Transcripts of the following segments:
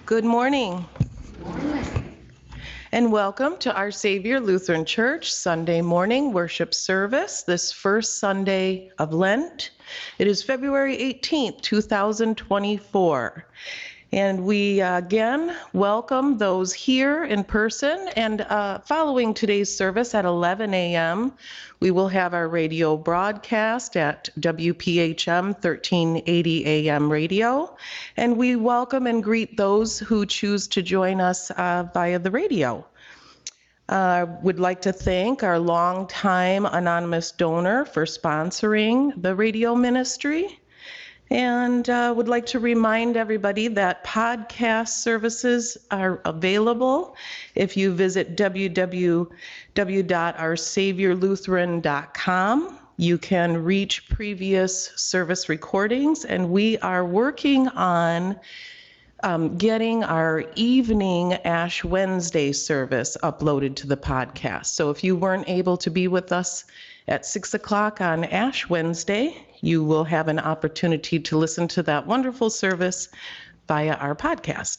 Good morning. And welcome to Our Savior Lutheran Church Sunday morning worship service, this first Sunday of Lent. It is February 18th, 2024. And we again welcome those here in person. And following today's service at 11 a.m., we will have our radio broadcast at WPHM 1380 AM radio. And we welcome and greet those who choose to join us via the radio. Would like to thank our longtime anonymous donor for sponsoring the radio ministry. And would like to remind everybody that podcast services are available. If you visit www.oursaviorlutheran.com, you can reach previous service recordings, and we are working on getting our evening Ash Wednesday service uploaded to the podcast. So if you weren't able to be with us at 6 o'clock on Ash Wednesday, you will have an opportunity to listen to that wonderful service via our podcast.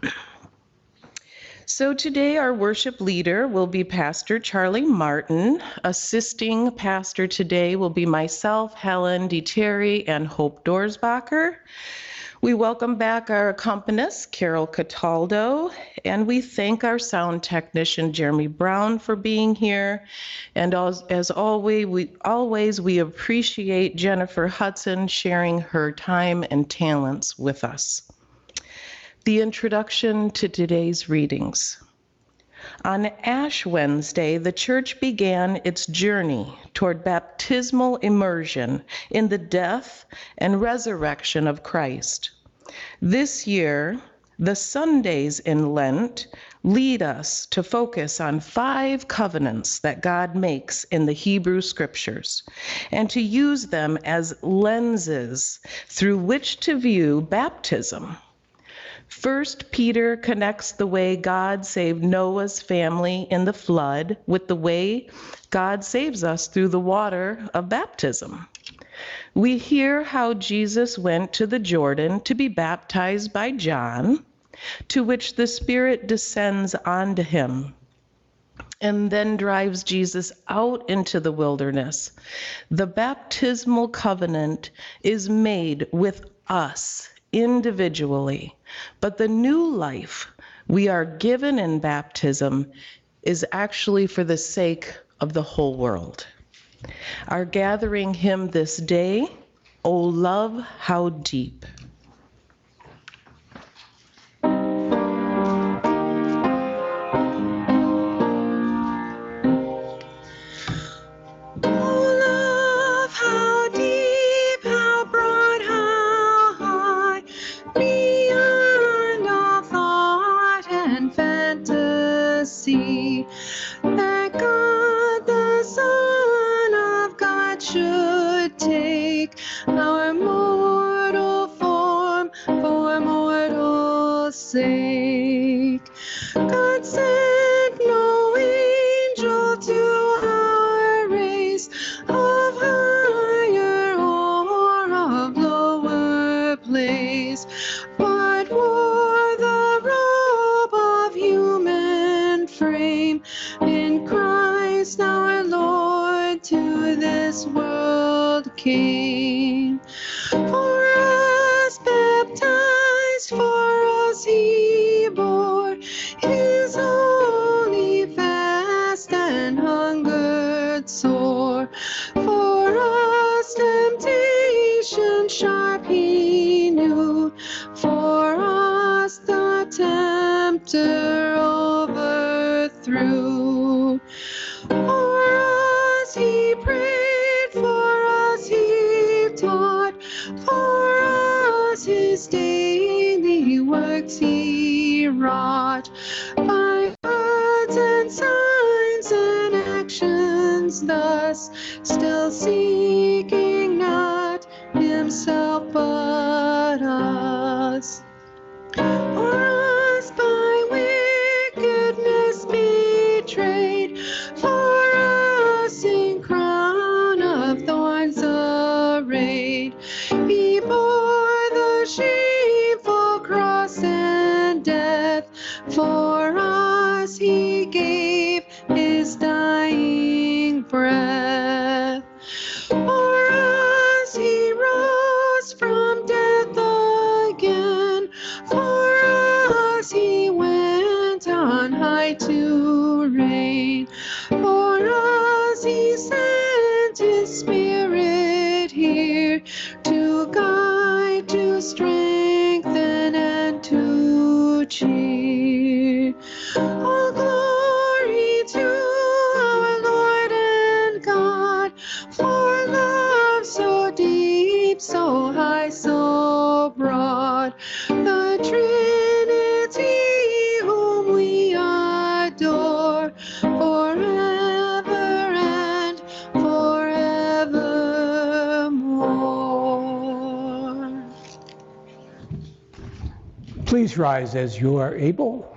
So today our worship leader will be Pastor Charlie Martin. Assisting pastor today will be myself, Helen DeTerry, and Hope Dorsbacher. We welcome back our accompanist, Carol Cataldo, and we thank our sound technician, Jeremy Brown, for being here. And as always, we appreciate Jennifer Hudson sharing her time and talents with us. The introduction to today's readings. On Ash Wednesday, the Church began its journey toward baptismal immersion in the death and resurrection of Christ. This year, the Sundays in Lent lead us to focus on 5 covenants that God makes in the Hebrew Scriptures, and to use them as lenses through which to view baptism. First Peter connects the way God saved Noah's family in the flood with the way God saves us through the water of baptism. We hear how Jesus went to the Jordan to be baptized by John, to which the Spirit descends onto him and then drives Jesus out into the wilderness. The baptismal covenant is made with us individually, but the new life we are given in baptism is actually for the sake of the whole world. Our gathering hymn this day, O Love, How Deep. That God, the Son of God, should take our mortal form for mortal sake. God sent no angel to our race of higher or of lower place, but wore the robe of human frame in Christ our Lord to this world came. For us baptized, for us he bore his holy fast and hungered sore. For us temptation sharp he knew, for us the tempter overthrew. For us he prayed, for us he taught, for us his daily works he wrought. By words and signs and actions thus, still seeking not himself but us. For us by wickedness betrayed, for us in crown of thorns arrayed, he bore the shameful cross and death. steer, to guide, to strengthen, and to cheer. All glory to our Lord and God, for love so deep, so high, so broad, the Trinity whom we adore, forever and forevermore. Please rise as you are able.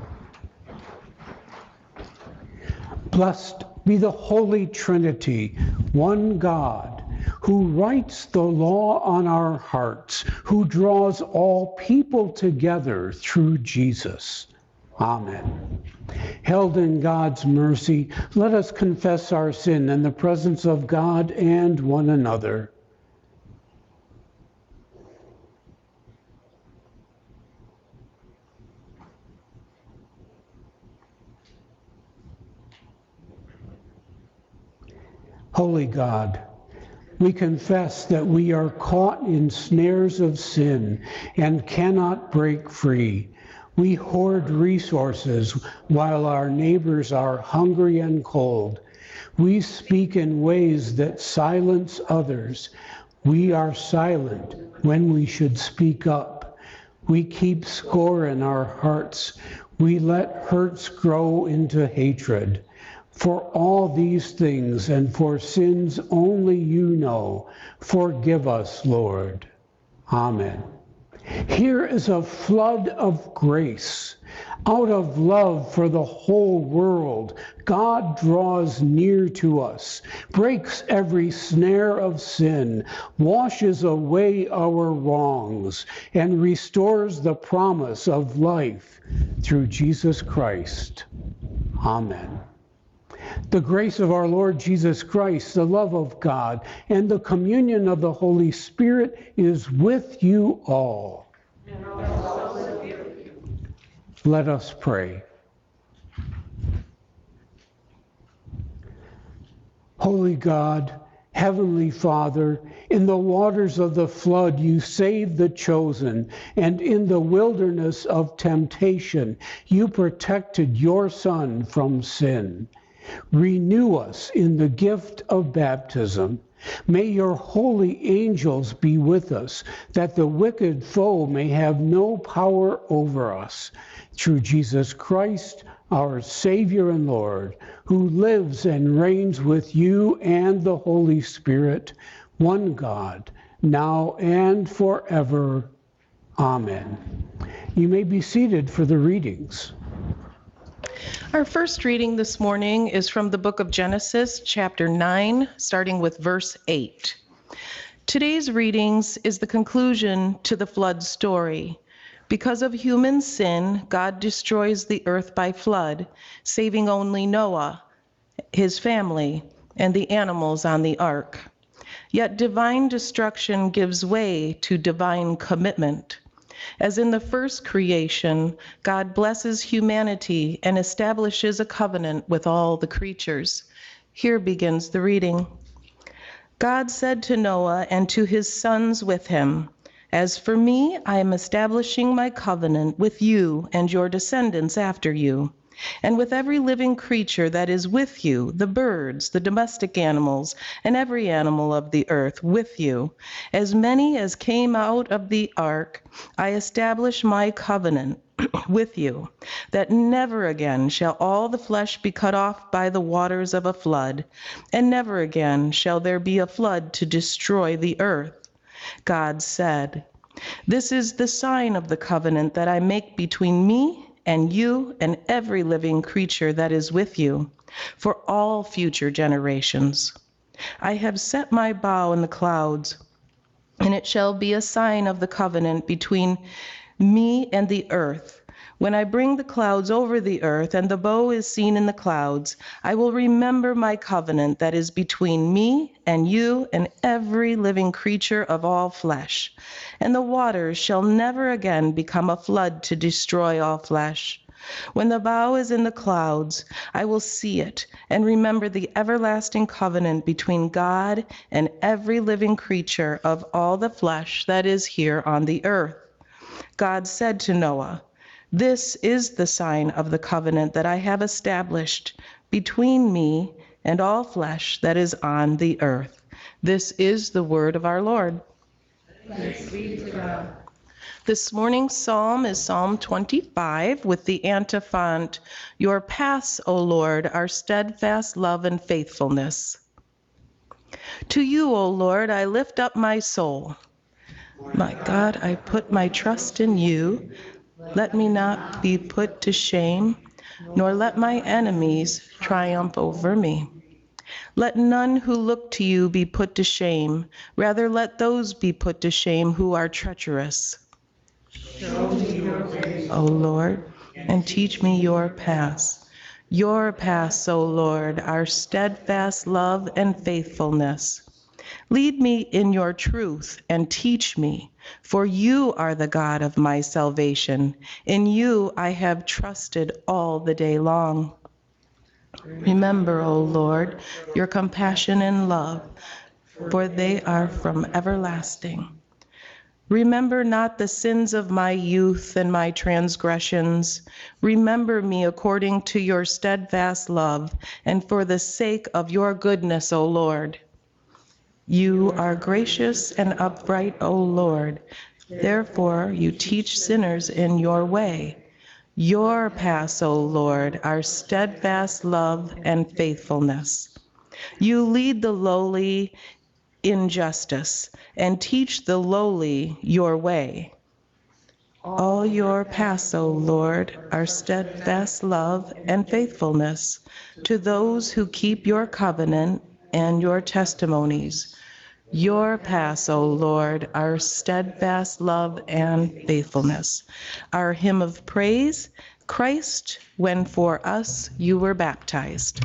Blessed be the Holy Trinity, one God, who writes the law on our hearts, who draws all people together through Jesus. Amen. Held in God's mercy, let us confess our sin in the presence of God and one another. Holy God, we confess that we are caught in snares of sin and cannot break free. We hoard resources while our neighbors are hungry and cold. We speak in ways that silence others. We are silent when we should speak up. We keep score in our hearts. We let hurts grow into hatred. For all these things and for sins only you know, forgive us, Lord. Amen. Here is a flood of grace. Out of love for the whole world, God draws near to us, breaks every snare of sin, washes away our wrongs, and restores the promise of life through Jesus Christ. Amen. The grace of our Lord Jesus Christ, the love of God, and the communion of the Holy Spirit is with you all. And also with you. Let us pray. Holy God, Heavenly Father, in the waters of the flood you saved the chosen, and in the wilderness of temptation you protected your Son from sin. Renew us in the gift of baptism. May your holy angels be with us, that the wicked foe may have no power over us. Through Jesus Christ, our Savior and Lord, who lives and reigns with you and the Holy Spirit, one God, now and forever. Amen. You may be seated for the readings. Our first reading this morning is from the book of Genesis, chapter 9, starting with verse 8. Today's readings is the conclusion to the flood story. Because of human sin, God destroys the earth by flood, saving only Noah, his family, and the animals on the ark. Yet divine destruction gives way to divine commitment. As in the first creation, God blesses humanity and establishes a covenant with all the creatures. Here begins the reading. God said to Noah and to his sons with him, "As for me, I am establishing my covenant with you and your descendants after you, and with every living creature that is with you, the birds, the domestic animals, and every animal of the earth with you. As many as came out of the ark, I establish my covenant with you, that never again shall all the flesh be cut off by the waters of a flood, and never again shall there be a flood to destroy the earth." God said, "This is the sign of the covenant that I make between me and you and every living creature that is with you, for all future generations. I have set my bow in the clouds, and it shall be a sign of the covenant between me and the earth. When I bring the clouds over the earth and the bow is seen in the clouds, I will remember my covenant that is between me and you and every living creature of all flesh. And the waters shall never again become a flood to destroy all flesh. When the bow is in the clouds, I will see it and remember the everlasting covenant between God and every living creature of all the flesh that is here on the earth. God said to Noah, "This is the sign of the covenant that I have established between me and all flesh that is on the earth." This is the word of our Lord. Thanks be to God. This morning's psalm is Psalm 25 with the antiphon, "Your paths, O Lord, are steadfast love and faithfulness." To you, O Lord, I lift up my soul. My God, I put my trust in you. Let me not be put to shame, nor let my enemies triumph over me. Let none who look to you be put to shame. Rather, let those be put to shame who are treacherous. Show me your ways, O Lord, and teach me your paths. Your paths, O Lord, are steadfast love and faithfulness. Lead me in your truth and teach me, for you are the God of my salvation. In you I have trusted all the day long. Remember, O Lord, your compassion and love, for they are from everlasting. Remember not the sins of my youth and my transgressions. Remember me according to your steadfast love, and for the sake of your goodness, O Lord. You are gracious and upright, O Lord. Therefore you teach sinners in your way. Your paths, O Lord, are steadfast love and faithfulness. You lead the lowly in justice and teach the lowly your way. All your paths, O Lord, are steadfast love and faithfulness to those who keep your covenant and your testimonies. Your paths, O Lord, are steadfast love and faithfulness. Our hymn of praise, Christ, when for us you were baptized.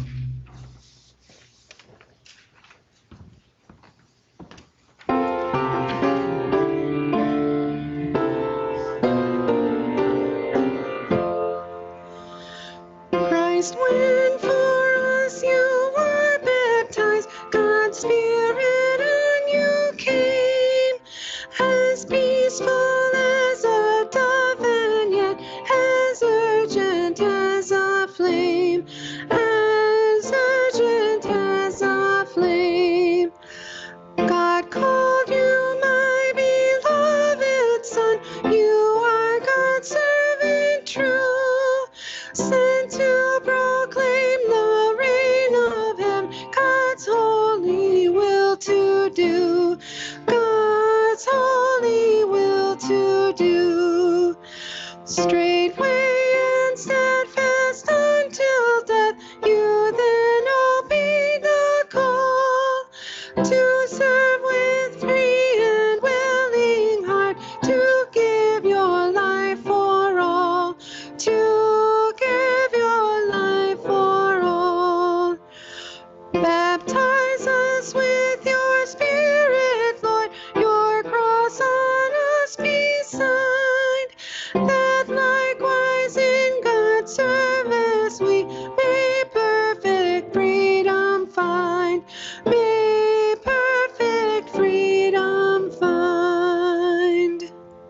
Christ, when for us you were baptized, God's Spirit on you came, as peaceful as a dove and yet as urgent as a flame, as urgent as a flame. God called you my beloved Son, you are God's servant true, sent to proclaim the reign of Him, God's holy will to do, God's holy will to do. Straightway and steadfast until death, you then obey the call to serve with free and willing heart, to give your life for all, to give your life for all. Baptize us with your Spirit, Lord, your cross on us be signed, that likewise in God's service we may perfect freedom find, may perfect freedom find.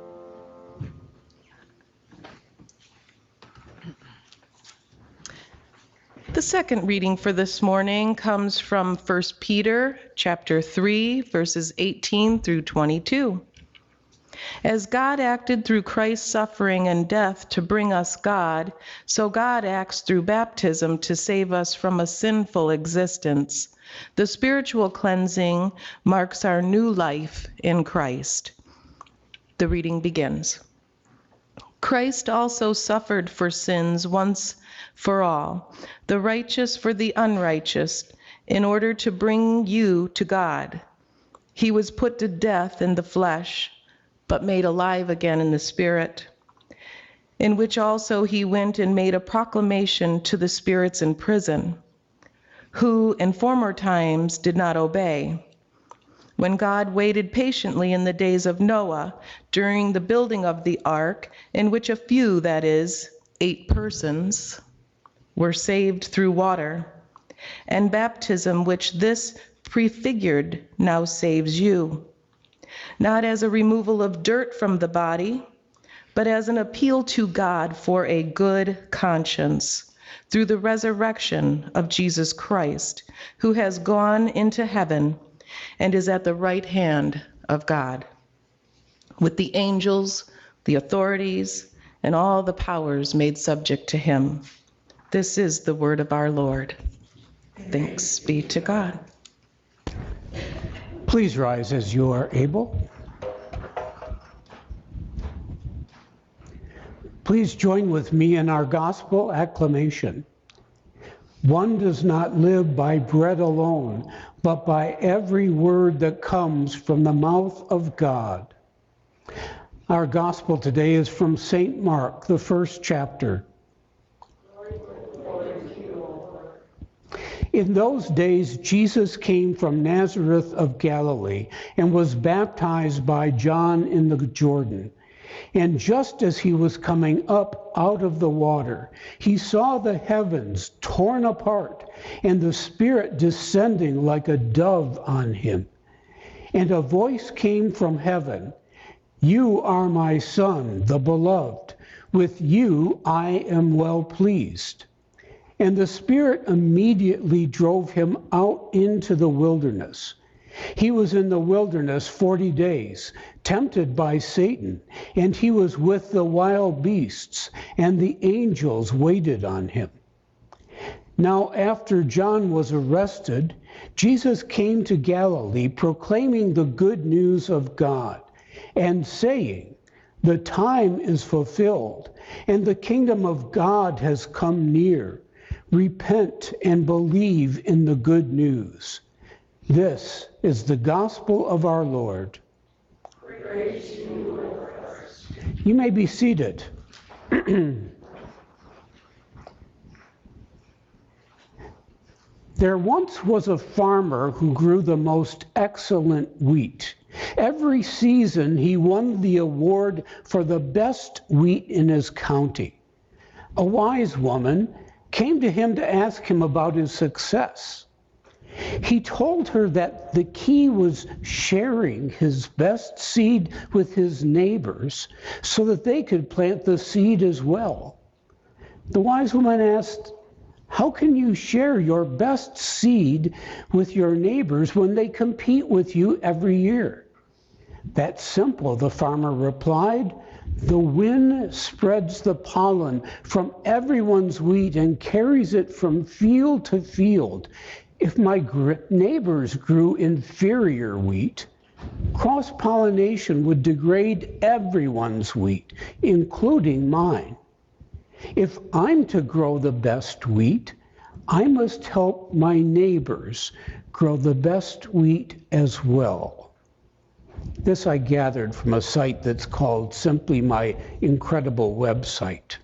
The second reading for this morning comes from 1 Peter chapter 3, verses 18 through 22. As God acted through Christ's suffering and death to bring us God, so God acts through baptism to save us from a sinful existence. The spiritual cleansing marks our new life in Christ. The reading begins. Christ also suffered for sins once for all, the righteous for the unrighteous, in order to bring you to God. He was put to death in the flesh, but made alive again in the Spirit, in which also he went and made a proclamation to the spirits in prison, who in former times did not obey, when God waited patiently in the days of Noah during the building of the ark, in which a few, that is, 8 persons, were saved through water, and baptism, which this prefigured, now saves you, not as a removal of dirt from the body, but as an appeal to God for a good conscience through the resurrection of Jesus Christ, who has gone into heaven and is at the right hand of God, with the angels, the authorities, and all the powers made subject to him. This is the word of our Lord. Thanks be to God. Please rise as you are able. Please join with me in our gospel acclamation. One does not live by bread alone, but by every word that comes from the mouth of God. Our gospel today is from St. Mark, the 1st chapter. In those days, Jesus came from Nazareth of Galilee and was baptized by John in the Jordan. And just as he was coming up out of the water, he saw the heavens torn apart and the Spirit descending like a dove on him. And a voice came from heaven, "You are my Son, the beloved. With you I am well pleased." And the Spirit immediately drove him out into the wilderness. He was in the wilderness 40 days, tempted by Satan, and he was with the wild beasts, and the angels waited on him. Now, after John was arrested, Jesus came to Galilee, proclaiming the good news of God, and saying, "The time is fulfilled, and the kingdom of God has come near. Repent and believe in the good news." This is the gospel of our Lord. Praise to you, Lord Christ. You may be seated. There once was a farmer who grew the most excellent wheat. Every season he won the award for the best wheat in his county. A wise woman came to him to ask him about his success. He told her that the key was sharing his best seed with his neighbors so that they could plant the seed as well. The wise woman asked, "How can you share your best seed with your neighbors when they compete with you every year?" "That's simple," the farmer replied. "The wind spreads the pollen from everyone's wheat and carries it from field to field. If my neighbors grew inferior wheat, cross-pollination would degrade everyone's wheat, including mine. If I'm to grow the best wheat, I must help my neighbors grow the best wheat as well." This I gathered from a site that's called simply My Incredible Website.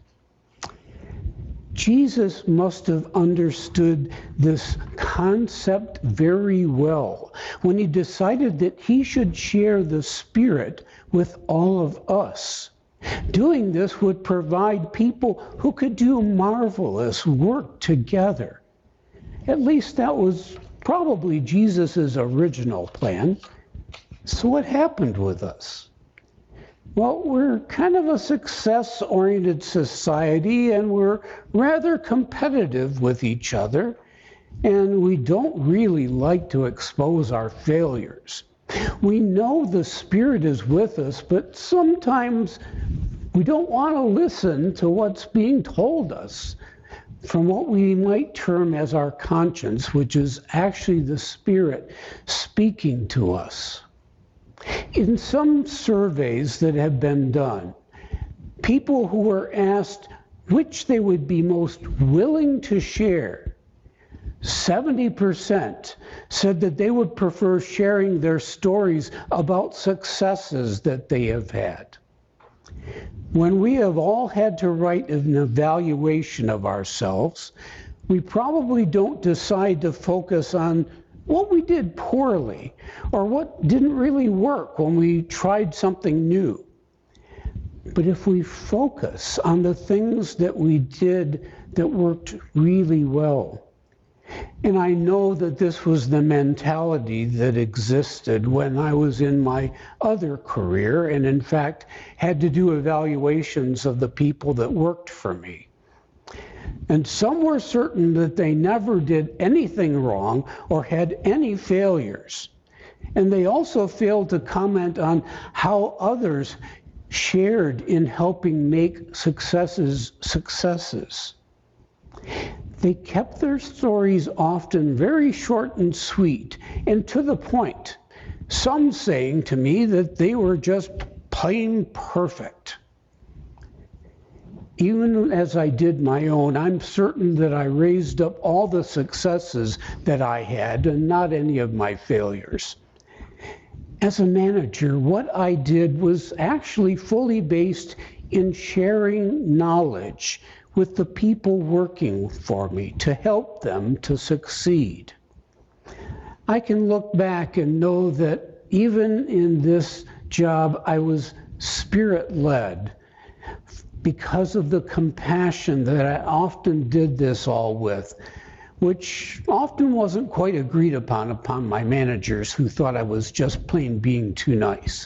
Jesus must have understood this concept very well when he decided that he should share the Spirit with all of us. Doing this would provide people who could do marvelous work together. At least that was probably Jesus' original plan. So what happened with us? Well, we're kind of a success-oriented society, and we're rather competitive with each other, and we don't really like to expose our failures. We know the Spirit is with us, but sometimes we don't want to listen to what's being told us from what we might term as our conscience, which is actually the Spirit speaking to us. In some surveys that have been done, people who were asked which they would be most willing to share, 70% said that they would prefer sharing their stories about successes that they have had. When we have all had to write an evaluation of ourselves, we probably don't decide to focus on what we did poorly or what didn't really work when we tried something new. But if we focus on the things that we did that worked really well, and I know that this was the mentality that existed when I was in my other career, and in fact had to do evaluations of the people that worked for me. And some were certain that they never did anything wrong or had any failures. And they also failed to comment on how others shared in helping make successes successes. They kept their stories often very short and sweet and to the point, some saying to me that they were just plain perfect. Even as I did my own, I'm certain that I raised up all the successes that I had and not any of my failures. As a manager, what I did was actually fully based in sharing knowledge with the people working for me to help them to succeed. I can look back and know that even in this job, I was spirit-led because of the compassion that I often did this all with, which often wasn't quite agreed upon my managers who thought I was just plain being too nice.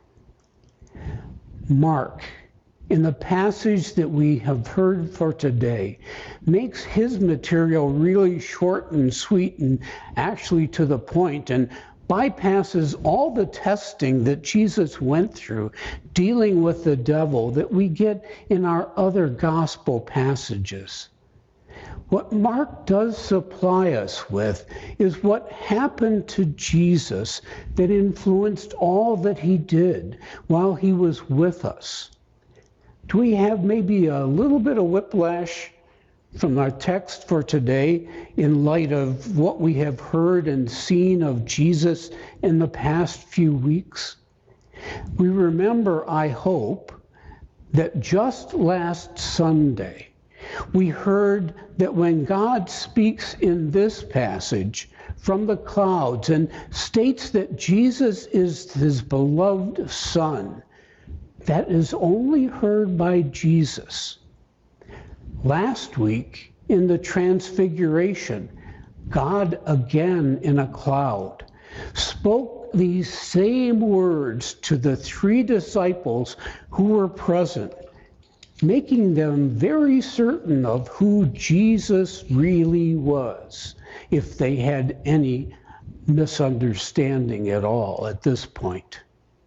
Mark, in the passage that we have heard for today, makes his material really short and sweet and actually to the point, and bypasses all the testing that Jesus went through dealing with the devil that we get in our other gospel passages. What Mark does supply us with is what happened to Jesus that influenced all that he did while he was with us. Do we have maybe a little bit of whiplash from our text for today in light of what we have heard and seen of Jesus in the past few weeks? We remember, I hope, that just last Sunday, we heard that when God speaks in this passage from the clouds and states that Jesus is his beloved Son, that is only heard by Jesus. Last week, in the Transfiguration, God again in a cloud spoke these same words to the 3 disciples who were present, making them very certain of who Jesus really was, if they had any misunderstanding at all at this point.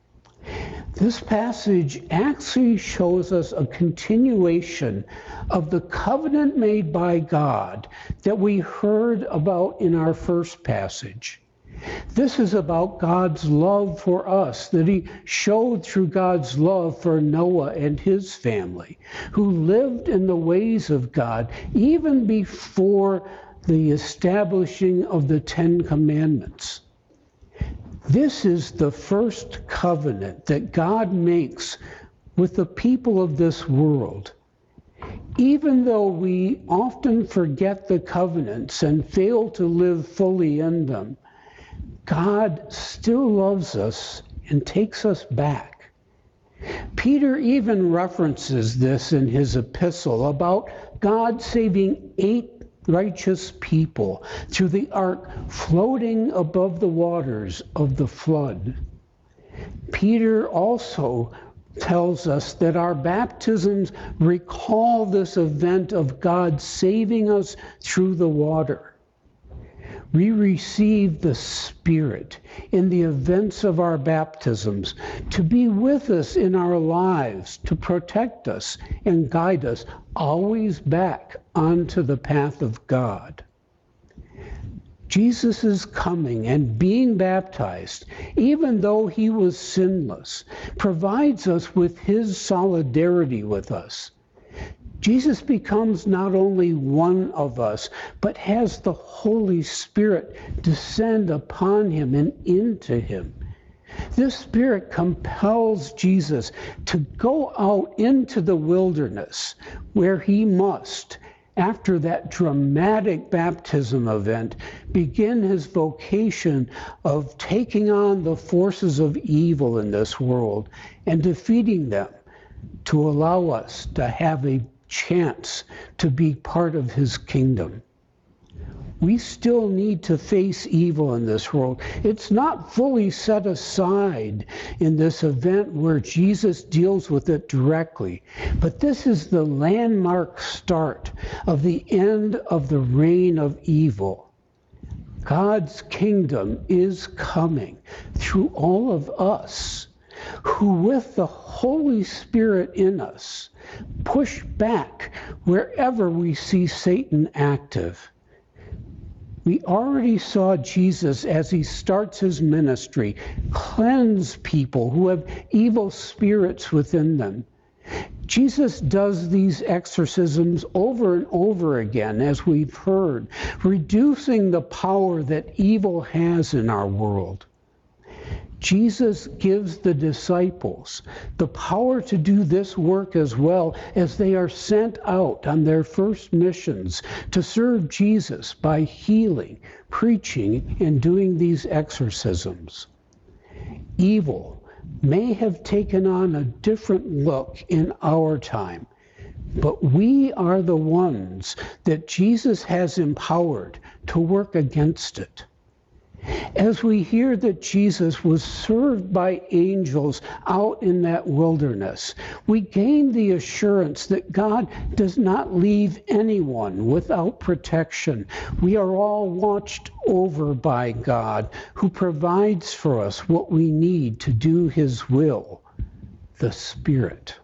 This passage actually shows us a continuation of the covenant made by God that we heard about in our first passage. This is about God's love for us that he showed through God's love for Noah and his family, who lived in the ways of God even before the establishing of the 10 Commandments. This is the first covenant that God makes with the people of this world. Even though we often forget the covenants and fail to live fully in them, God still loves us and takes us back. Peter even references this in his epistle about God saving 8 righteous people through the ark floating above the waters of the flood. Peter also tells us that our baptisms recall this event of God saving us through the water. We receive the Spirit in the events of our baptisms to be with us in our lives, to protect us and guide us always back onto the path of God. Jesus' coming and being baptized, even though he was sinless, provides us with his solidarity with us. Jesus becomes not only one of us, but has the Holy Spirit descend upon him and into him. This Spirit compels Jesus to go out into the wilderness where he must, after that dramatic baptism event, begin his vocation of taking on the forces of evil in this world and defeating them to allow us to have a chance to be part of his kingdom. We still need to face evil in this world. It's not fully set aside in this event where Jesus deals with it directly, but this is the landmark start of the end of the reign of evil. God's kingdom is coming through all of us who, with the Holy Spirit in us, push back wherever we see Satan active. We already saw Jesus, as he starts his ministry, cleanse people who have evil spirits within them. Jesus does these exorcisms over and over again, as we've heard, reducing the power that evil has in our world. Jesus gives the disciples the power to do this work as well, as they are sent out on their first missions to serve Jesus by healing, preaching, and doing these exorcisms. Evil may have taken on a different look in our time, but we are the ones that Jesus has empowered to work against it. As we hear that Jesus was served by angels out in that wilderness, we gain the assurance that God does not leave anyone without protection. We are all watched over by God, who provides for us what we need to do his will, the Spirit.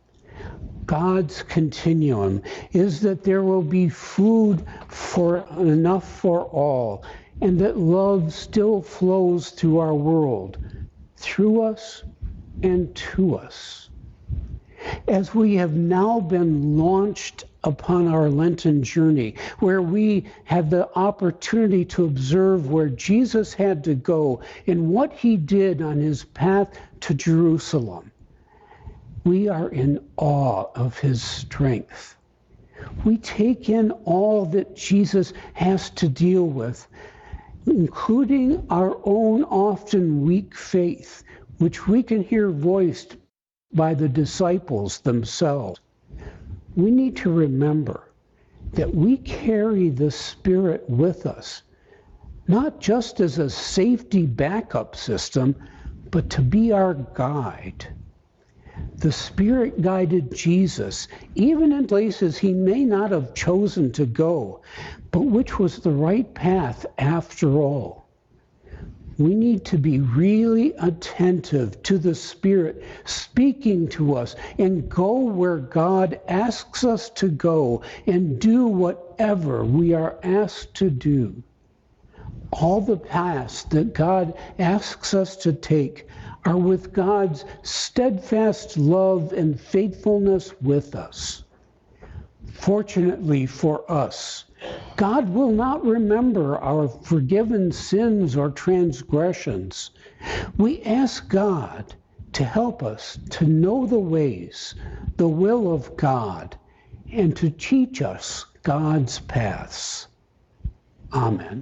God's continuum is that there will be food enough for all, and that love still flows through our world, through us and to us. As we have now been launched upon our Lenten journey, where we have the opportunity to observe where Jesus had to go and what he did on his path to Jerusalem, we are in awe of his strength. We take in all that Jesus has to deal with, including our own often weak faith, which we can hear voiced by the disciples themselves. We need to remember that we carry the Spirit with us, not just as a safety backup system, but to be our guide. The Spirit guided Jesus, even in places he may not have chosen to go, but which was the right path after all. We need to be really attentive to the Spirit speaking to us and go where God asks us to go and do whatever we are asked to do. All the paths that God asks us to take are with God's steadfast love and faithfulness with us. Fortunately for us, God will not remember our forgiven sins or transgressions. We ask God to help us to know the ways, the will of God, and to teach us God's paths. Amen.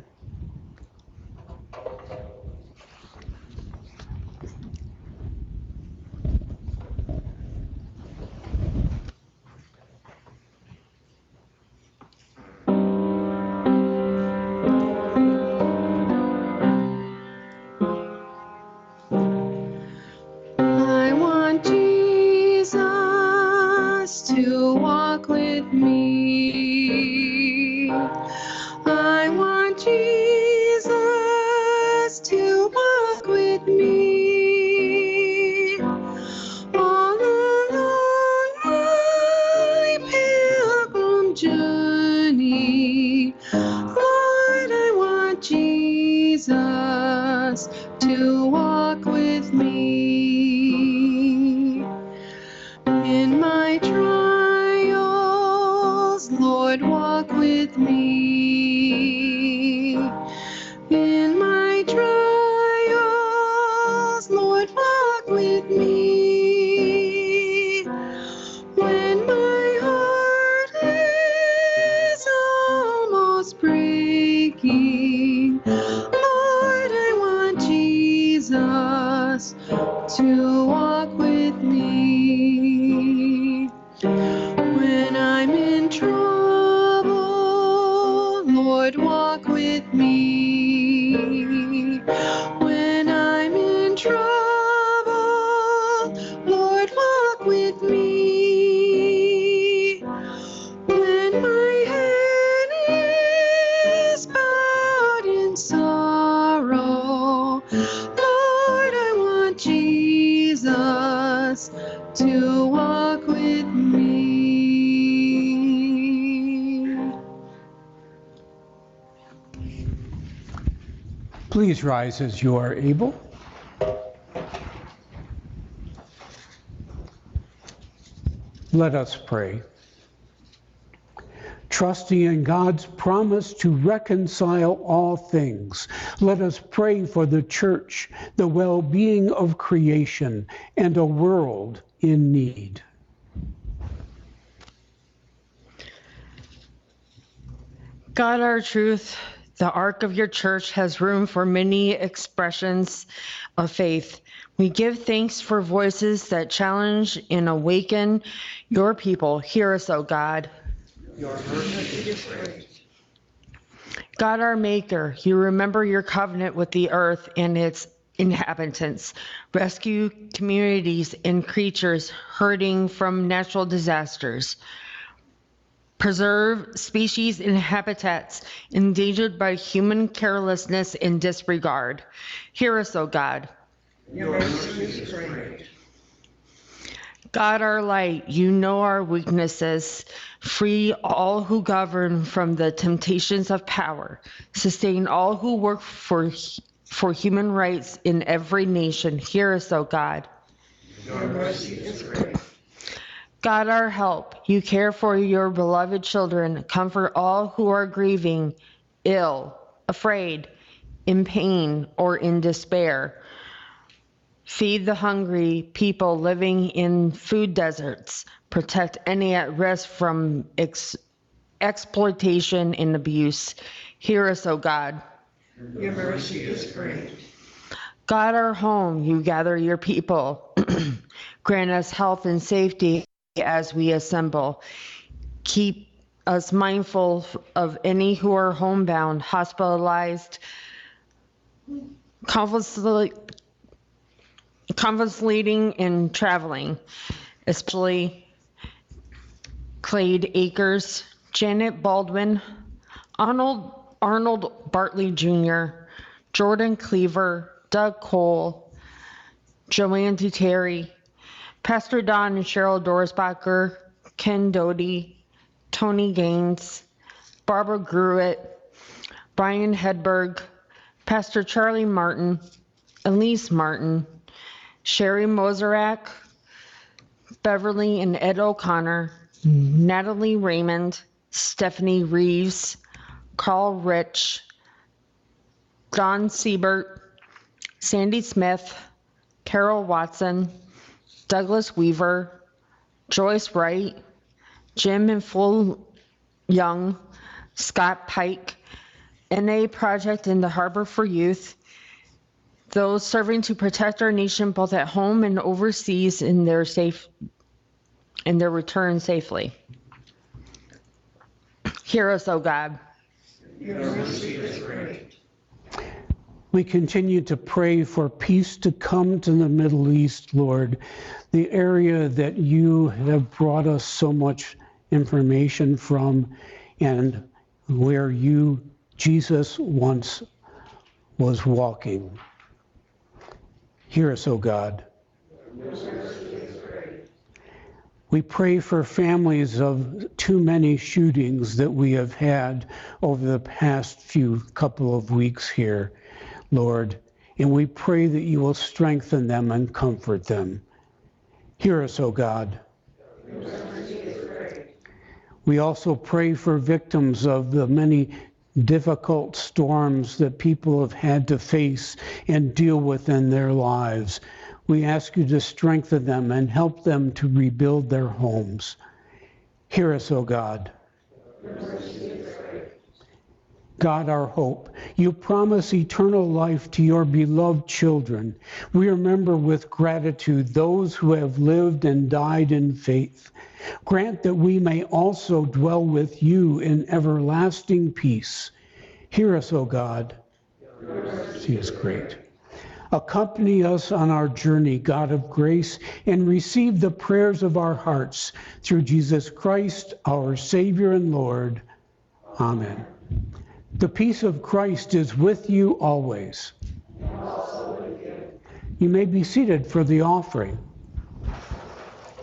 To walk with me. I want Jesus to walk with me. All along my pilgrim journey, Lord, I want Jesus to walk with me. In my trials, Lord, walk with me. In my trials, Lord, walk with me. When my heart is almost breaking, Lord, I want Jesus to walk with me. Please rise as you are able. Let us pray. Trusting in God's promise to reconcile all things, let us pray for the church, the well-being of creation, and a world in need. God, our truth, the ark of your church has room for many expressions of faith. We give thanks for voices that challenge and awaken your people. Hear us, O God. Your mercy is great. God, our maker, you remember your covenant with the earth and its inhabitants. Rescue communities and creatures hurting from natural disasters. Preserve species and habitats endangered by human carelessness and disregard. Hear us, O God. Your mercy is great. God, our light, you know our weaknesses. Free all who govern from the temptations of power. Sustain all who work for human rights in every nation. Hear us, O God. Your mercy is great. God, our help, you care for your beloved children. Comfort all who are grieving, ill, afraid, in pain, or in despair. Feed the hungry people living in food deserts. Protect any at risk from exploitation and abuse. Hear us, O God. Your mercy is great. God, our home, you gather your people. Grant us health and safety as we assemble. Keep us mindful of any who are homebound, hospitalized, convalescing and traveling, especially Clade Akers, Janet Baldwin, Arnold Bartley Jr., Jordan Cleaver, Doug Cole, Joanne Duterte, Pastor Don and Cheryl Dorsbacher, Ken Doty, Tony Gaines, Barbara Gruitt, Brian Hedberg, Pastor Charlie Martin, Elise Martin, Sherry Moserak, Beverly and Ed O'Connor, Natalie Raymond, Stephanie Reeves, Carl Rich, Don Siebert, Sandy Smith, Carol Watson, Douglas Weaver, Joyce Wright, Jim and Full Young, Scott Pike, NA Project in the Harbor for Youth, those serving to protect our nation both at home and overseas in their return safely. Hear us, O God. Your mercy is great. We continue to pray for peace to come to the Middle East, Lord, the area that you have brought us so much information from and where you, Jesus, once was walking. Hear us, O God. Your mercy is great. We pray for families of too many shootings that we have had over the past couple of weeks here, Lord, and we pray that you will strengthen them and comfort them. Hear us, O God. Your mercy is great. We also pray for victims of the many difficult storms that people have had to face and deal with in their lives. We ask you to strengthen them and help them to rebuild their homes. Hear us, O God. God, our hope, you promise eternal life to your beloved children. We remember with gratitude those who have lived and died in faith. Grant that we may also dwell with you in everlasting peace. Hear us, O God. Your mercy is great. Accompany us on our journey, God of grace, and receive the prayers of our hearts through Jesus Christ, our Savior and Lord. Amen. The peace of Christ is with you always. And also with you. You may be seated for the offering.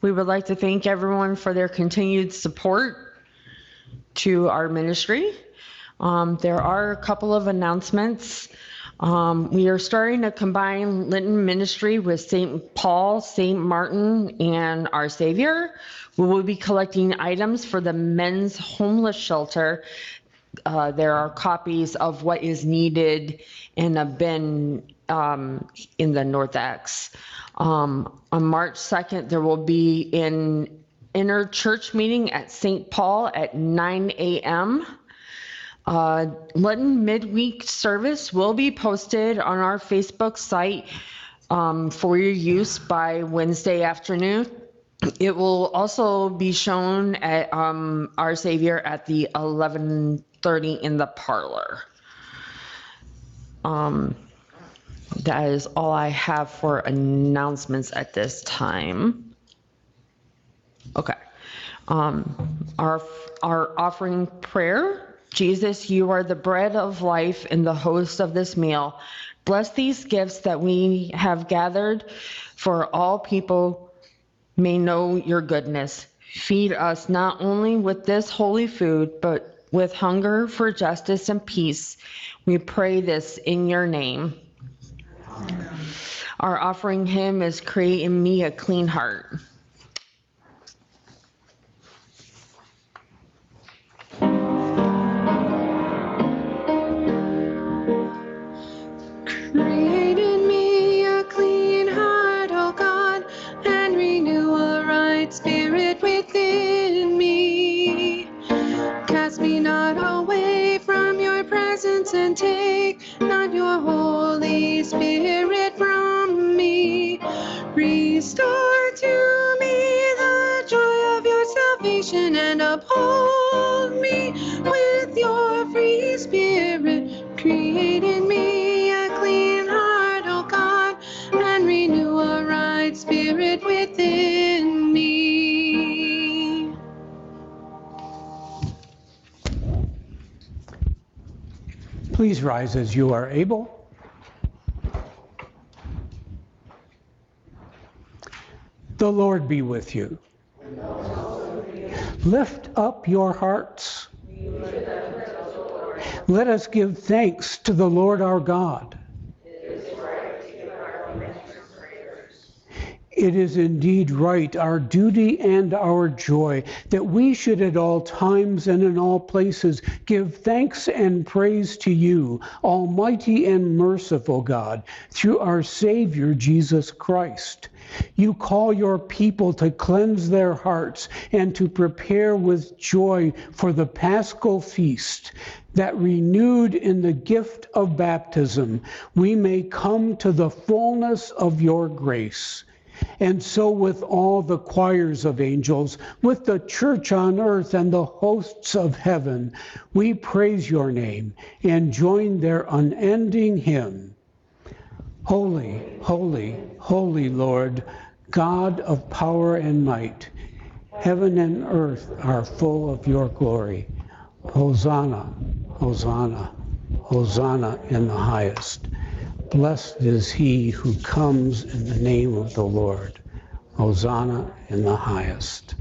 We would like to thank everyone for their continued support to our ministry. There are a couple of announcements. We are starting to combine Linton Ministry with St. Paul, St. Martin, and Our Savior. We will be collecting items for the men's homeless shelter. There are copies of what is needed in a bin in the North X. On March 2nd, there will be an inner church meeting at St. Paul at 9 a.m. Linton midweek service will be posted on our Facebook site for your use by Wednesday afternoon. It will also be shown at Our Savior at the 11:30 in the parlor. That is all I have for announcements at this time. Okay. Our offering prayer. Jesus, you are the bread of life and the host of this meal. Bless these gifts that we have gathered, for all people may know your goodness. Feed us not only with this holy food, but with hunger for justice and peace. We pray this in your name. Our offering hymn is Create in Me a Clean Heart. Create in me a clean heart, O God, and renew a right spirit within me. Cast me not away from your presence, and take not your Holy Spirit from me. Restore to me the joy of your salvation, and uphold me with your free spirit. Create in me a clean heart, O God, and renew a right spirit within me. Please rise as you are able. The Lord be with you. Lift up your hearts. Let us give thanks to the Lord our God. It is indeed right, our duty and our joy, that we should at all times and in all places give thanks and praise to you, Almighty and merciful God, through our Savior Jesus Christ. You call your people to cleanse their hearts and to prepare with joy for the Paschal feast, that renewed in the gift of baptism, we may come to the fullness of your grace. And so with all the choirs of angels, with the church on earth and the hosts of heaven, we praise your name and join their unending hymn. Holy, holy, holy Lord, God of power and might, heaven and earth are full of your glory. Hosanna, Hosanna, Hosanna in the highest. Blessed is he who comes in the name of the Lord. Hosanna in the highest.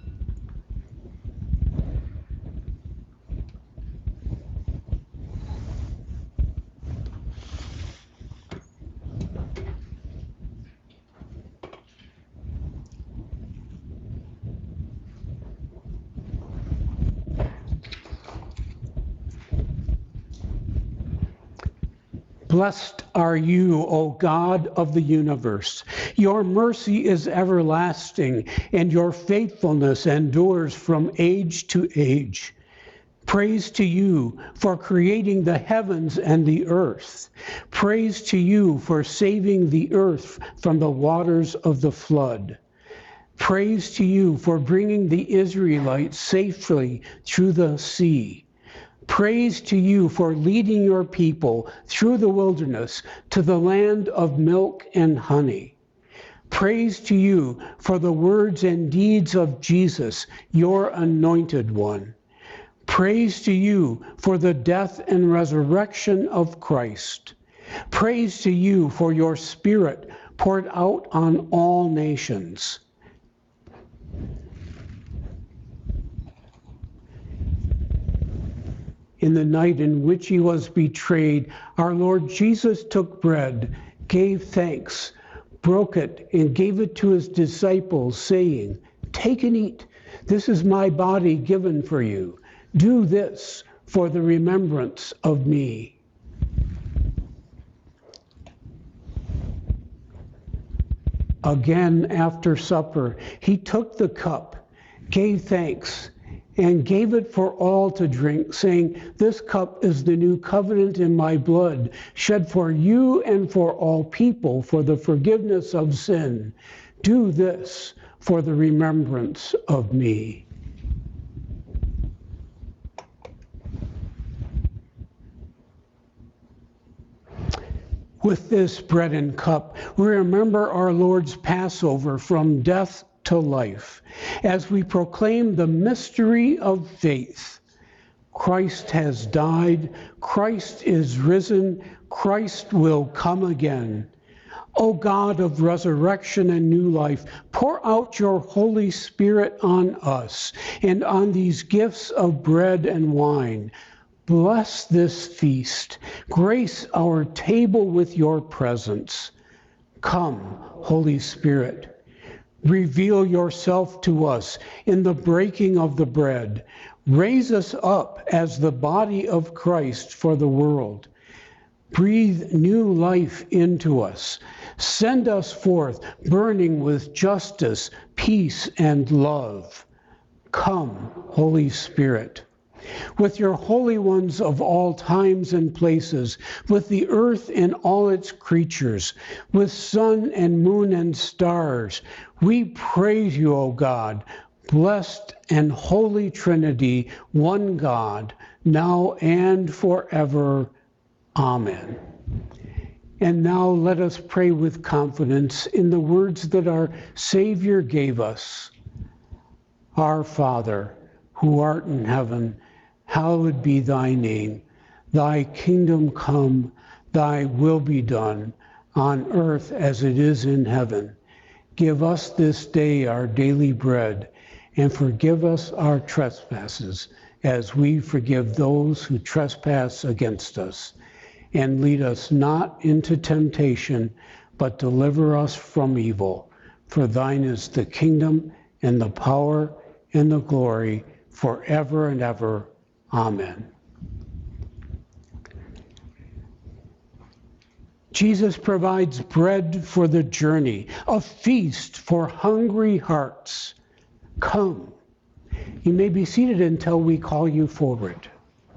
Blessed are you, O God of the universe. Your mercy is everlasting, and your faithfulness endures from age to age. Praise to you for creating the heavens and the earth. Praise to you for saving the earth from the waters of the flood. Praise to you for bringing the Israelites safely through the sea. Praise to you for leading your people through the wilderness to the land of milk and honey. Praise to you for the words and deeds of Jesus, your anointed one. Praise to you for the death and resurrection of Christ. Praise to you for your Spirit poured out on all nations. In the night in which he was betrayed, our Lord Jesus took bread, gave thanks, broke it, and gave it to his disciples, saying, "Take and eat. This is my body given for you. Do this for the remembrance of me." Again, after supper, he took the cup, gave thanks, and gave it for all to drink, saying, "This cup is the new covenant in my blood, shed for you and for all people for the forgiveness of sin. Do this for the remembrance of me." With this bread and cup, we remember our Lord's Passover from death to life, as we proclaim the mystery of faith. Christ has died, Christ is risen, Christ will come again. O God of resurrection and new life, pour out your Holy Spirit on us and on these gifts of bread and wine. Bless this feast. Grace our table with your presence. Come, Holy Spirit. Reveal yourself to us in the breaking of the bread. Raise us up as the body of Christ for the world. Breathe new life into us. Send us forth burning with justice, peace, and love. Come, Holy Spirit. With your holy ones of all times and places, with the earth and all its creatures, with sun and moon and stars, we praise you, O God, blessed and holy Trinity, one God, now and forever. Amen. And now let us pray with confidence in the words that our Savior gave us. Our Father, who art in heaven, hallowed be thy name. Thy kingdom come, thy will be done, on earth as it is in heaven. Give us this day our daily bread, and forgive us our trespasses, as we forgive those who trespass against us. And lead us not into temptation, but deliver us from evil. For thine is the kingdom, and the power, and the glory, forever and ever. Amen. Jesus provides bread for the journey, a feast for hungry hearts. Come. You may be seated until we call you forward.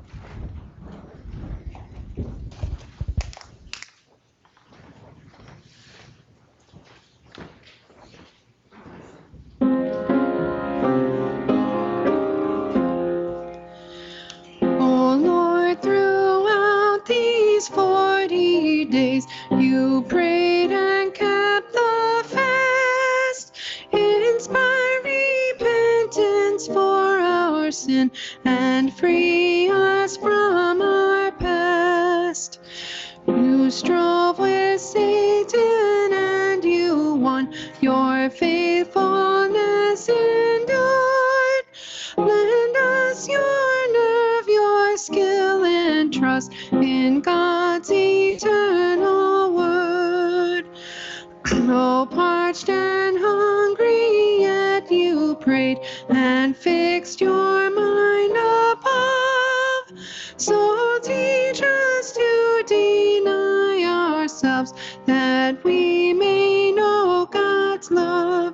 These 40 days you prayed and kept the fast. Inspire repentance for our sin and free us from our past. You strove with Satan and you won. Your faithfulness endured. Lend us your nerve, your skill and trust in God's eternal word. Though parched and hungry, yet you prayed and fixed your mind above. So teach us to deny ourselves, that we may know God's love.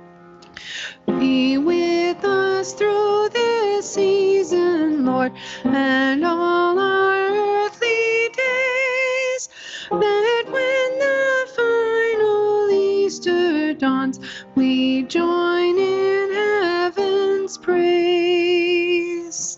Be with us through this season, Lord, and all our earthly days, that when the final Easter dawns, we join in heaven's praise.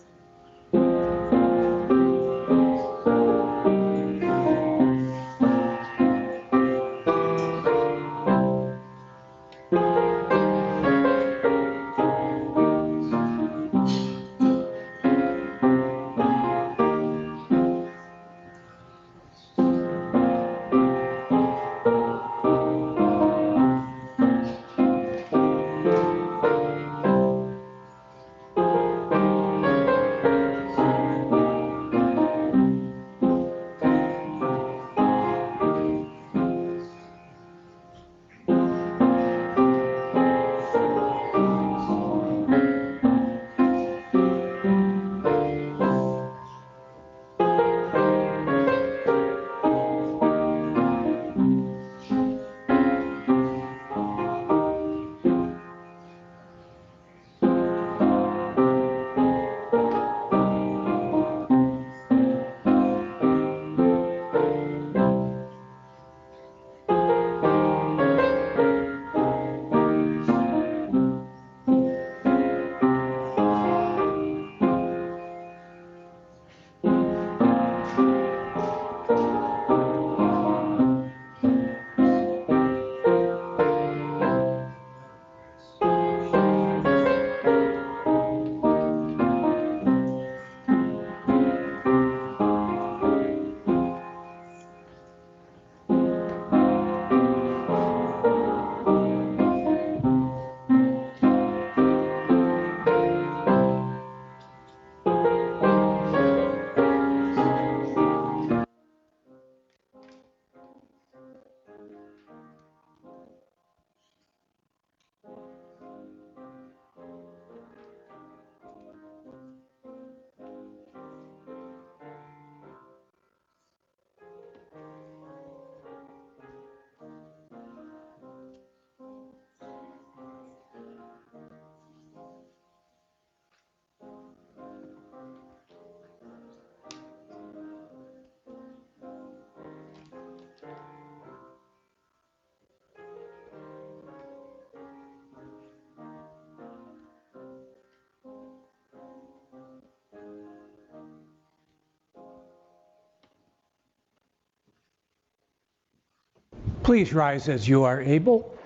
Please rise as you are able.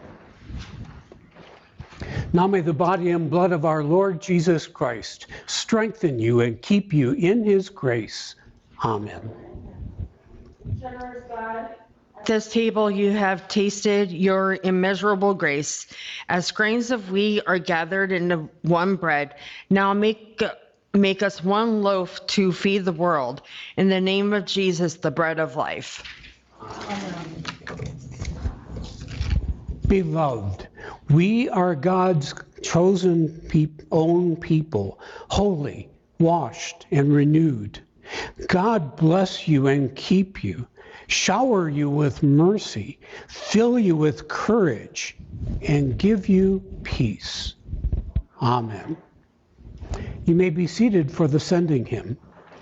Now may the body and blood of our Lord Jesus Christ strengthen you and keep you in his grace. Amen. Generous God, at this table you have tasted your immeasurable grace. As grains of wheat are gathered into one bread, now make us one loaf to feed the world. In the name of Jesus, the bread of life. Amen. Beloved, we are God's chosen own people, holy, washed, and renewed. God bless you and keep you, shower you with mercy, fill you with courage, and give you peace. Amen. You may be seated for the sending hymn.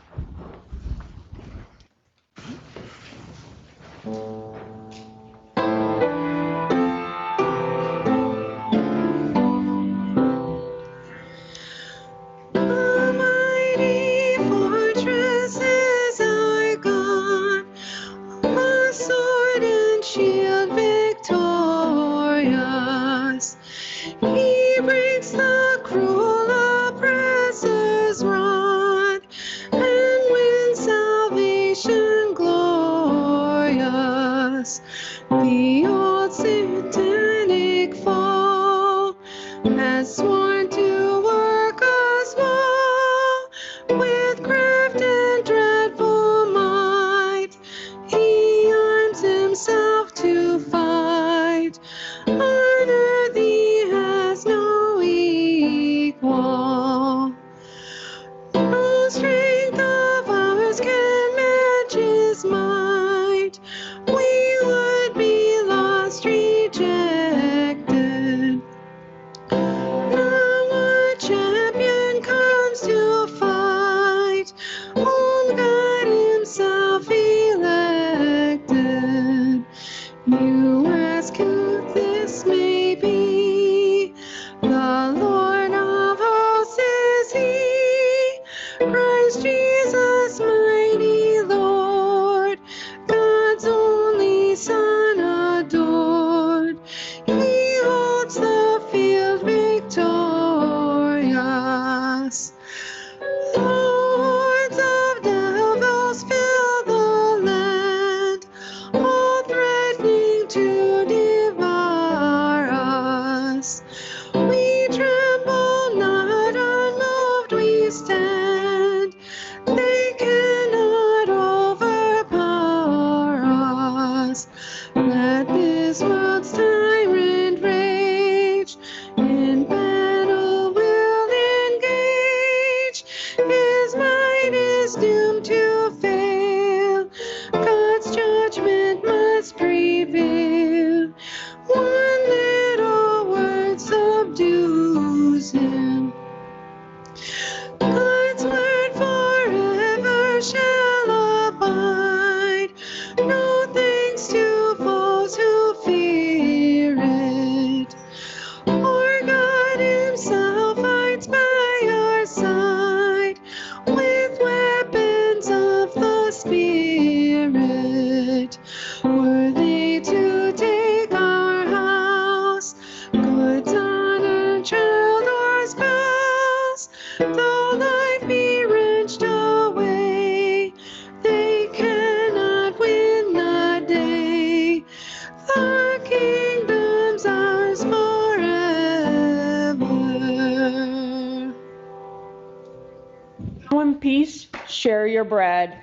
Go in peace, share your bread.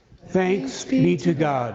Thanks be to God.